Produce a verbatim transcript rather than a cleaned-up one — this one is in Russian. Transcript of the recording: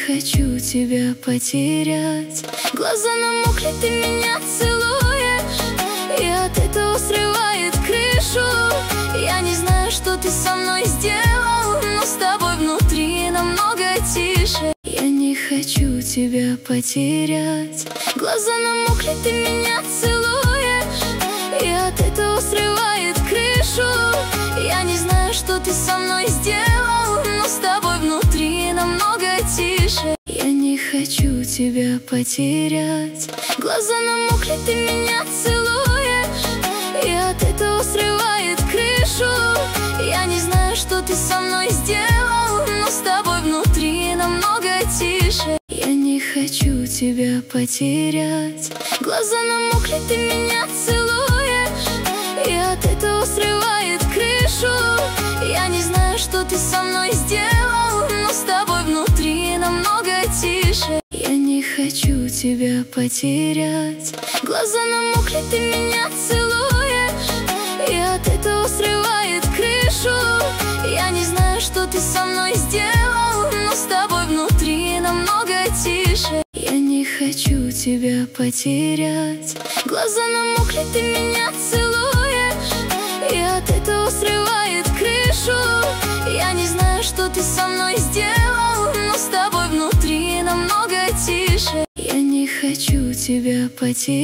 хочу тебя потерять. Глаза намокли, ты меня целуешь, и от этого срывает крышу. Я не знаю, что ты со мной сделал, но с тобой внутри намного тише. Я не хочу тебя потерять. Глаза намокли, ты меня целуешь, и от этого срывает крышу. Я не знаю, что ты со мной сделал, но с тобой внутри намного тише. Я не хочу тебя потерять. Глаза намокли, ты меня целуешь, и от этого срывает крышу. Я не знаю, что ты со мной сделал, но с тобой внутри намного тише. Я не хочу тебя потерять. Глаза намокли, ты меня целуешь, и от этого срывает крышу. Я не знаю, что ты со мной сделал, но с тобой внутри намного тише. Я не хочу тебя потерять. Глаза намокли, ты меня целуешь, и от этого срывает крышу. Я не знаю, что ты со мной сделал, но с тобой внутри намного тише. Я не хочу тебя потерять. Глаза намокли, ты меня целуешь, и от этого срывает крышу. Я не знаю, что ты со мной сделал, но с тобой внутри намного тише. Я не хочу тебя потерять.